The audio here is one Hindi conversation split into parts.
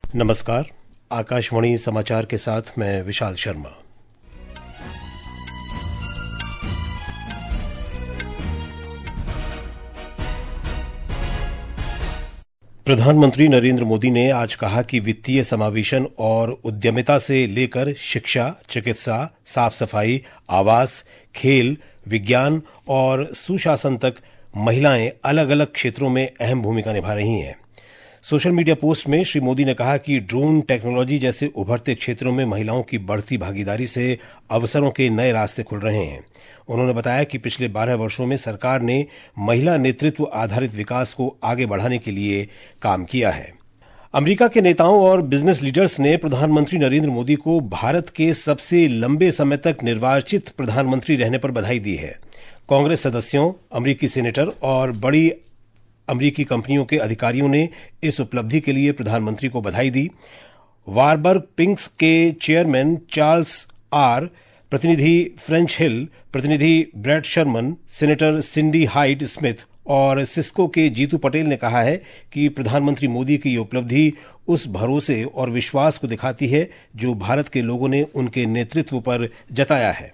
नमस्कार। आकाशवाणी समाचार के साथ मैं विशाल शर्मा। प्रधानमंत्री नरेंद्र मोदी ने आज कहा कि वित्तीय समावेशन और उद्यमिता से लेकर शिक्षा, चिकित्सा, साफ सफाई, आवास, खेल, विज्ञान और सुशासन तक महिलाएं अलग अलग क्षेत्रों में अहम भूमिका निभा रही हैं। सोशल मीडिया पोस्ट में श्री मोदी ने कहा कि ड्रोन टेक्नोलॉजी जैसे उभरते क्षेत्रों में महिलाओं की बढ़ती भागीदारी से अवसरों के नए रास्ते खुल रहे हैं। उन्होंने बताया कि पिछले 12 वर्षों में सरकार ने महिला नेतृत्व आधारित विकास को आगे बढ़ाने के लिए काम किया है। अमेरिका के नेताओं और बिजनेस लीडर्स ने प्रधानमंत्री नरेंद्र मोदी को भारत के सबसे लंबे समय तक निर्वाचित प्रधानमंत्री रहने पर बधाई दी है। कांग्रेस सदस्यों, अमेरिकी सीनेटर और बड़ी अमेरिकी कंपनियों के अधिकारियों ने इस उपलब्धि के लिए प्रधानमंत्री को बधाई दी। वारबर्ग पिंक्स के चेयरमैन चार्ल्स आर, प्रतिनिधि फ्रेंच हिल, प्रतिनिधि Brad Sherman, senator Cindy Hyde Smith और सिस्को के जीतू पटेल ने कहा है कि प्रधानमंत्री मोदी की ये उपलब्धि उस भरोसे और विश्वास को दिखाती है जो भारत के लोगों ने उनके नेतृत्व पर जताया है।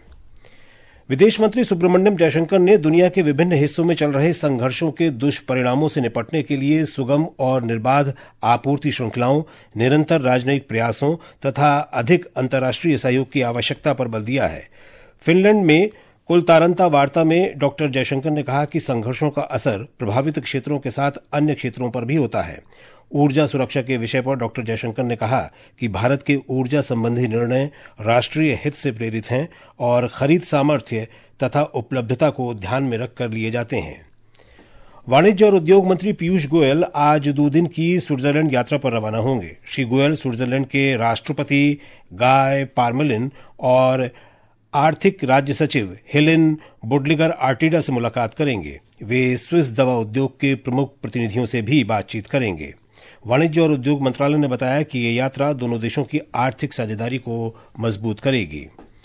विदेश मंत्री सुब्रमण्यम जयशंकर ने दुनिया के विभिन्न हिस्सों में चल रहे संघर्षों के दुष्परिणामों से निपटने के लिए सुगम और निर्बाध आपूर्ति श्रृंखलाओं, निरंतर राजनयिक प्रयासों तथा अधिक अंतर्राष्ट्रीय सहयोग की आवश्यकता पर बल दिया है। फिनलैंड में कुलतारंता वार्ता में डॉक्टर जयशंकर ने कहा कि संघर्षों का असर प्रभावित क्षेत्रों के साथ अन्य क्षेत्रों पर भी होता है। ऊर्जा सुरक्षा के विषय पर डॉक्टर जयशंकर ने कहा कि भारत के ऊर्जा संबंधी निर्णय राष्ट्रीय हित से प्रेरित हैं और खरीद सामर्थ्य तथा उपलब्धता को ध्यान में रखकर लिए जाते हैं। वाणिज्य और उद्योग मंत्री पीयूष गोयल आज 2 दिन की स्विट्जरलैंड यात्रा पर रवाना होंगे। श्री गोयल स्विट्जरलैंड के राष्ट्रपति गाय पार्मेलिन और आर्थिक राज्य सचिव हेलेन बुडलिगर आर्टिडा से मुलाकात करेंगे। वे स्विस दवा उद्योग के प्रमुख प्रतिनिधियों से भी बातचीत करेंगे। वाणिज्य और उद्योग मंत्रालय ने बताया कि ये यात्रा दोनों देशों की आर्थिक साझेदारी को मजबूत करेगी।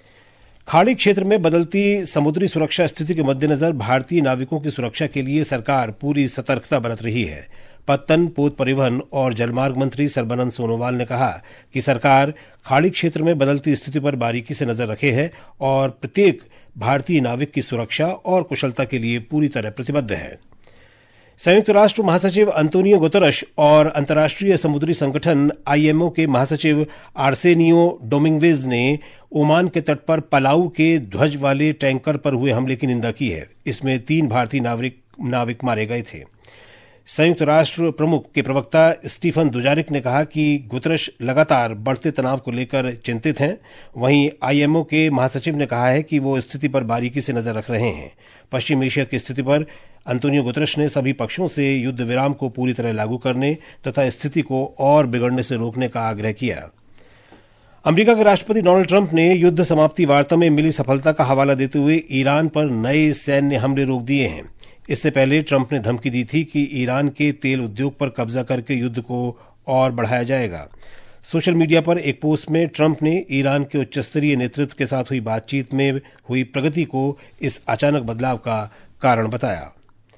खाड़ी क्षेत्र में बदलती समुद्री सुरक्षा स्थिति के मद्देनजर भारतीय नाविकों की सुरक्षा के लिए सरकार पूरी सतर्कता बरत रही है। पत्तन, पोत परिवहन और जलमार्ग मंत्री सर्बानंद सोनोवाल ने कहा कि सरकार खाड़ी क्षेत्र में बदलती स्थिति पर बारीकी से नजर रखे है और प्रत्येक भारतीय नाविक की सुरक्षा और कुशलता के लिए पूरी तरह प्रतिबद्ध है। संयुक्त राष्ट्र महासचिव अंतोनियो गुतरश और अंतर्राष्ट्रीय समुद्री संगठन आईएमओ के महासचिव आर्सेनियो डोमिंगवेज ने ओमान के तट पर पलाऊ के ध्वज वाले टैंकर पर हुए हमले की निंदा की है। इसमें 3 भारतीय नाविक मारे गए थे। संयुक्त राष्ट्र प्रमुख के प्रवक्ता स्टीफन दुजारिक ने कहा कि गुतरश लगातार बढ़ते तनाव को लेकर चिंतित हैं। वहीं आईएमओ के महासचिव ने कहा है कि वो स्थिति पर बारीकी से नजर रख रहे हैं। पश्चिम एशिया की स्थिति पर अंतोनियो गुतरश ने सभी पक्षों से युद्ध विराम को पूरी तरह लागू करने तथा स्थिति को और बिगड़ने से रोकने का आग्रह किया। अमेरिका के राष्ट्रपति डोनाल्ड ट्रंप ने युद्ध समाप्ति वार्ता में मिली सफलता का हवाला देते हुए ईरान पर नए सैन्य हमले रोक दिए हैं। इससे पहले ट्रंप ने धमकी दी थी कि ईरान के तेल उद्योग पर कब्जा करके युद्ध को और बढ़ाया जाएगा। सोशल मीडिया पर एक पोस्ट में ट्रंप ने ईरान के उच्चस्तरीय नेतृत्व के साथ हुई बातचीत में हुई प्रगति को इस अचानक बदलाव का कारण बताया।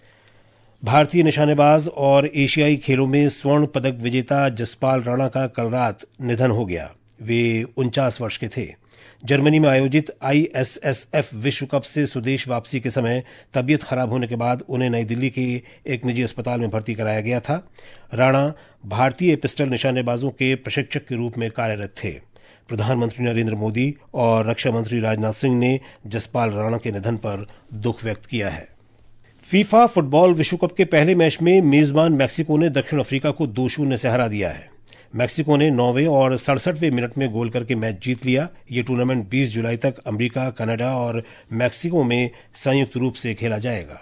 भारतीय निशानेबाज और एशियाई खेलों में स्वर्ण पदक विजेता जसपाल राणा का कल रात निधन हो गया। वे 49 वर्ष के थे। जर्मनी में आयोजित ISSF विश्व कप से स्वदेश वापसी के समय तबीयत खराब होने के बाद उन्हें नई दिल्ली के एक निजी अस्पताल में भर्ती कराया गया था। राणा भारतीय पिस्टल निशानेबाजों के प्रशिक्षक के रूप में कार्यरत थे। प्रधानमंत्री नरेंद्र मोदी और रक्षा मंत्री राजनाथ सिंह ने जसपाल राणा के निधन पर दुख व्यक्त किया है। फीफा फुटबॉल विश्व कप के पहले मैच में मेजबान मैक्सिको ने दक्षिण अफ्रीका को 2-0 से हरा दिया है। मैक्सिको ने 9वें और 67वें मिनट में गोल करके मैच जीत लिया। ये टूर्नामेंट 20 जुलाई तक अमेरिका, कनाडा और मैक्सिको में संयुक्त रूप से खेला जाएगा।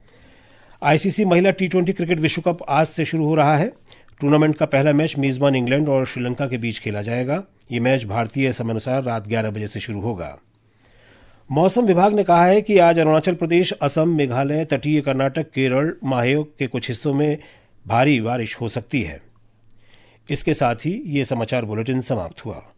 आईसीसी महिला T20 क्रिकेट विश्व कप आज से शुरू हो रहा है। टूर्नामेंट का पहला मैच मेजबान इंग्लैंड और श्रीलंका के बीच खेला जाएगा। ये मैच भारतीय समयानुसार रात 11 बजे से शुरू होगा। मौसम विभाग ने कहा है कि आज अरुणाचल प्रदेश, असम, मेघालय, तटीय कर्नाटक, केरल, माहे के कुछ हिस्सों में भारी बारिश हो सकती है। इसके साथ ही ये समाचार बुलेटिन समाप्त हुआ।